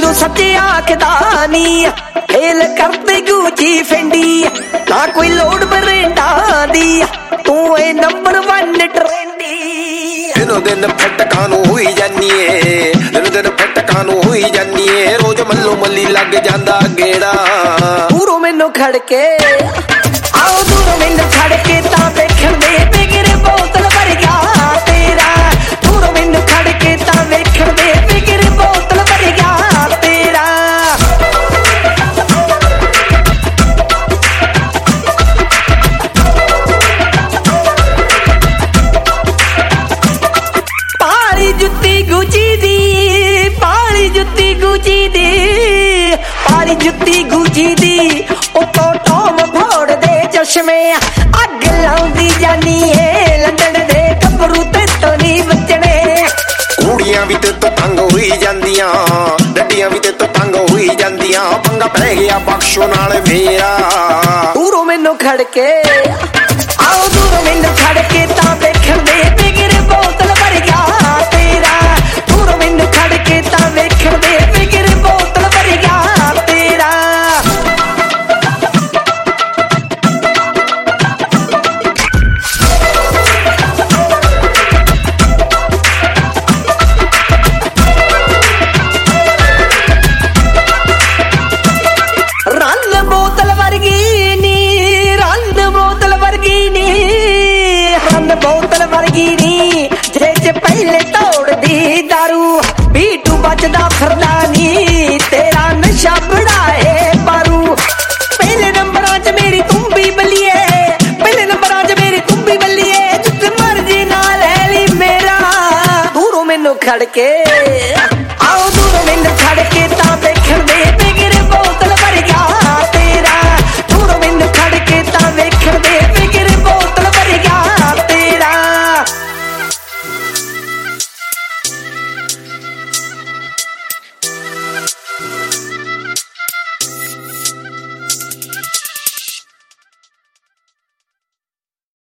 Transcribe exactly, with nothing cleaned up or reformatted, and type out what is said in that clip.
तू सच्चे आखदा नी फेल करते गुची फेंडी ना कोई लोड बरेंडा दी तू ए नंबर वन ट्रेंडी दिनों दिन फटका नू हुई जानी है दिनों दिन फटका नू हुई जानी है रोज मल्लो मल्ली लग जांदा गेड़ा दूरों मैनू खड़ के आओ दूरों मैनू खड़ के ता वेखण दे बिगर बोतल भर गया तेरा दूरों मैनू खड़ के ता वेखण दे बिगर बोतल भर गया तेरा पाली जुत्ती गुची दी पाली जुत्ती गुची दी पाली जुत्ती गुची दी उतो टॉम फोड़ दे चश्मे अग लाउंदी जानी है लंदन दे कपरू ते तो नहीं बचने कुड़ियां भी ते तो तंग हुई जांदियां डड्डियां भी ते तो तंग हुई जांदियां पंगा पै गया बख्शो नाल मेरा दूरों मैनू खड़ के आओ दूरों मैनू खड़ के ता वेखण दे बिगर बोतल भर गया तेरा दूरों मैनू खड़ के ता वेखण दे बिगर बोतल भर गया तेरा रंग बोतल वर्गी नी रंग बोतल वर्गी नी रंग बोतल वर्गी नी जे च पहले तोड़ दी दारू बीटू बचदा फिरदा नी तेरा नशा बढ़ाए पारू पहले नंबरां च मेरी तुम भी बलिए पहले नंबरां च मेरी तुम भी बलिए जिथे मर्जी ना ले ली मेरा दूरों मैनू खड़ के आओ दूरों मैनू खड़ के ता वेखण दे